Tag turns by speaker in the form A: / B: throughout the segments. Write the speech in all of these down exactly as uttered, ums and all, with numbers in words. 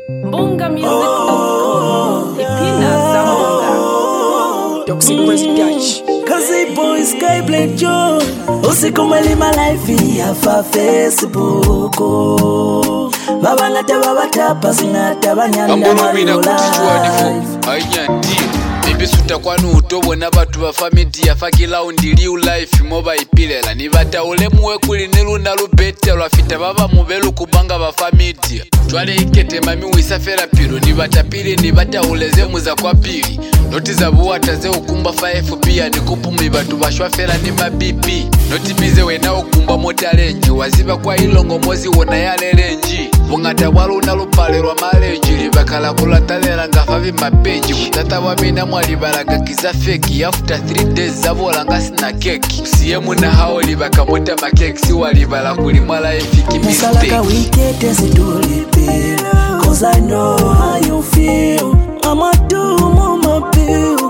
A: Bunga Music dot com. Ipina Zambunga.
B: Toxic Press Dutch.
C: Kazi boy Sky Black Joe. Usiku mwelima life ya fa Facebook. Baba ngata baba tapa singata banyanda mariola.
D: Ayandi Bisuta kwanu utobo n'abatu ba family ya fakila undili life moba ipilela nibata olemuwe kuli niluna lubete lwafita baba mubelu kubanga ba family twale ikete mami wisafera piro nibata pili nibata uleze muza kwa pili noti za buwata ze ukumba five pia nikupumi batu bashwafera ni mabibi noti bize wena ukumba mota lenji waziba kwa ilongo mozi wona yale lenji bungata walu nalupale lwa malenji libakala kulatalera ngafavi mapeji mutata wamina mwali balaga kiza feki after three days zabola ngasina keki siyemu na hao libaka mota makeki si walibala kulimwala efiki mistake
C: Musalaka wikete situlipila Cause I know how you feel I'ma do mama pill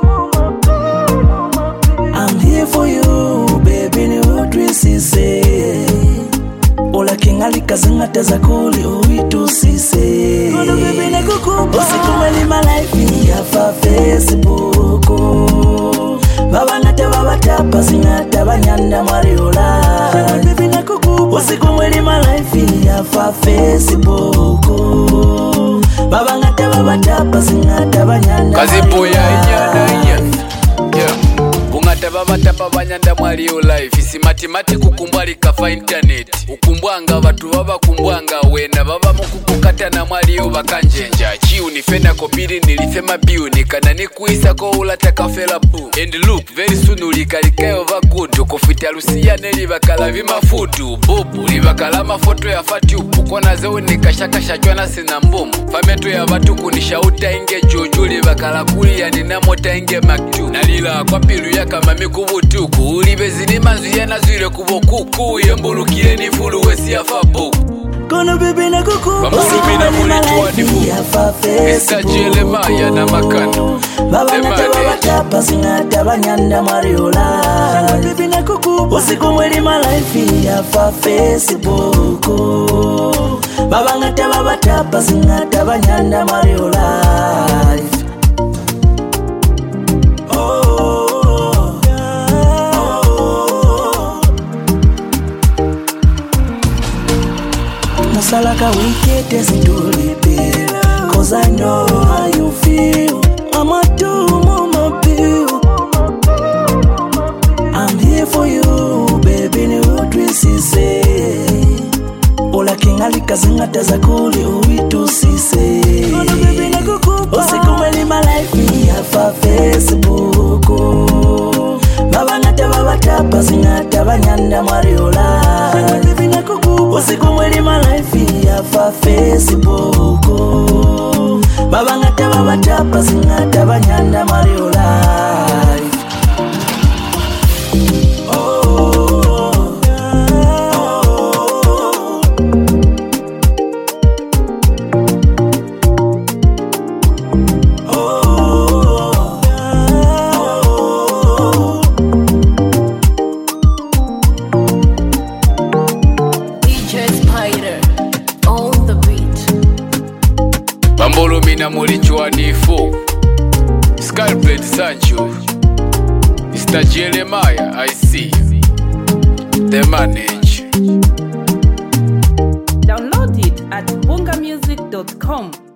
C: I'm here for you baby ni udrisi say Ola kingali kazingata za kuli uitu sise Kono baby na kukupa Usiku mwelima life ya fa Facebook Baba ngata baba tapa singata banyanda mariola Baby na kukupa Usiku mwelima life ya fa Facebook Baba ngata baba tapa singata banyanda
D: Kazi boya inyana iya Yeah Bungata baba tapa banyanda mwalio life Isi matimati kukumbwali kafa internet Ukumbwanga watu baba kumbwanga wena baba mukukukata na mwalio bakanjenja Chiu nifena kopiri nilifema biu Nikana nikuisa ko ulataka fela pu And look very soon ulikalikayo vagudu Kufita lusia neli bakala vima fudu Bubu libakala mafoto ya fatupu Kona zeu nikashaka shachwana sina mbumu Fametu ya watu kunishauta inge juju Libakala kuli ya ninamota inge maktu Nalila kwa pilu ya kama mikubutuku Ulibezi ni manzu ya nazwile kubokuku Yembulukile ni fulu wesi ya fabu
C: Kono baby na kukupa
D: Bamulumi na mulituwa nifu Mister Jeremiah na makano
C: Baba ngata baba tapa singata banyanda mariola Baby na kukupa Usiku mwelima life ya fa Facebook Baba ngata baba tapa singata banyanda mariola Musalaka wikete situlipila Cause I know how you feel I'ma do mama pill I'm here for you baby ni udrisi say Ola kingali kazingata za kuli uitu sise Kono baby na kukupa Usiku mwelima life ya fa Facebook Baba ngata baba tapa singata banyanda mariola Baby na kukupa Usiku mwelima life ya fa Facebook Baba ngata baba tapa singata banyanda mariola
D: Bambolo mina mulichwa nifu Scarlet Sancho Mister Jeremiah I see The manage
A: Download it at bunga music dot com.